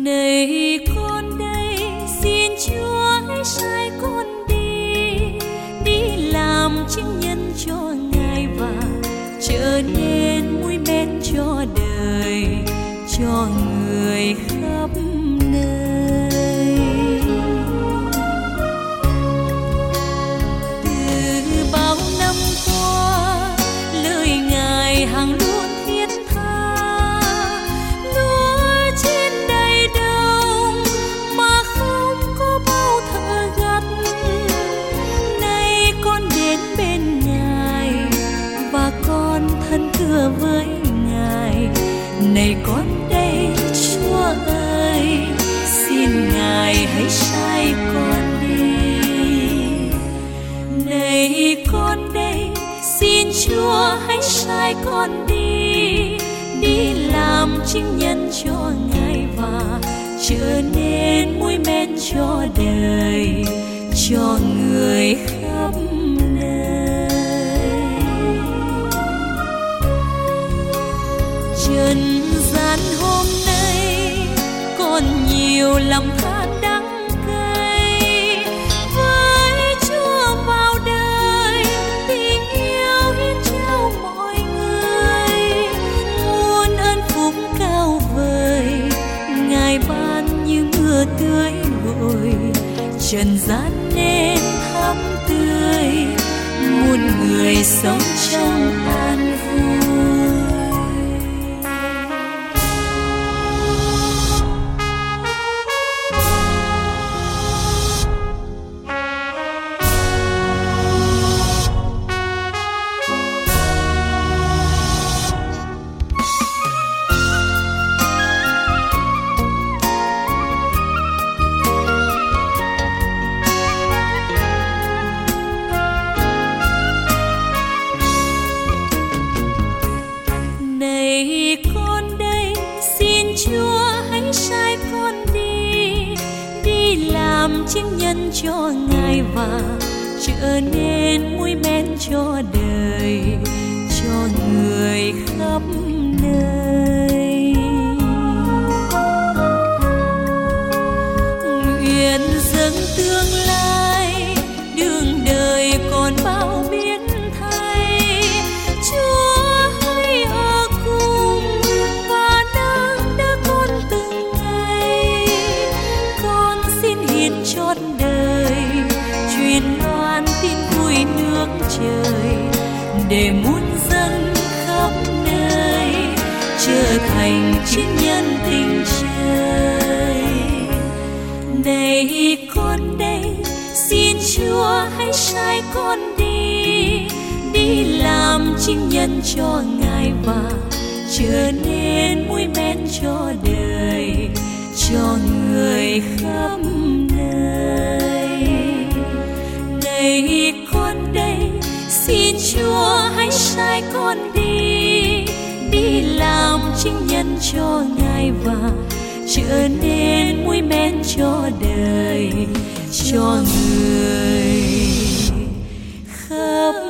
Này con đây, xin Chúa hãy sai con đi, đi làm chứng nhân cho Ngài và trở nên mũi men cho đời, cho người khắp nơi. Từ bao năm qua, lời Ngài hằng luôn thiết tha, lúa chín đầy đồng mà không có bao thợ gặt. Nay con đến bên Ngài và con thân thưa với Ngài. Này con đây, Chúa ơi, xin Ngài hãy sai con đi. Này con đây, xin Chúa hãy sai con đi, đi làm chứng nhân cho Ngài và trở nên mũi men cho đời, cho người khắp nơi. Trần gian hôm nay còn nhiều lắm than đắng cay, với Chúa vào đời tình yêu hiến trao mọi người. Muôn ơn phúc cao vời Ngài ban như mưa tưới bội, trần gian nên thắm tươi, muôn người sống trong an vui. Này con đây, xin Chúa hãy sai con đi, đi làm chứng nhân cho Ngài và trở nên mũi men cho đời, cho người khắp nơi. Nguyện dâng tương lai, đường đời còn bao biến thay. Chúa hãy ở cùng và nâng đỡ con từng ngày. Con xin hiến trọn đời, truyền loan tin vui nước trời, để muôn dân khắp nơi trở thành chứng nhân tình trời. Này con đây, xin Chúa hãy sai con đi, đi làm chứng nhân cho Ngài và trở nên mũi men cho đời, cho người khắp nơi. Này con đây, xin Chúa hãy sai con đi, đi làm chứng nhân cho Ngài và trở nên mũi men cho đời, cho người khắp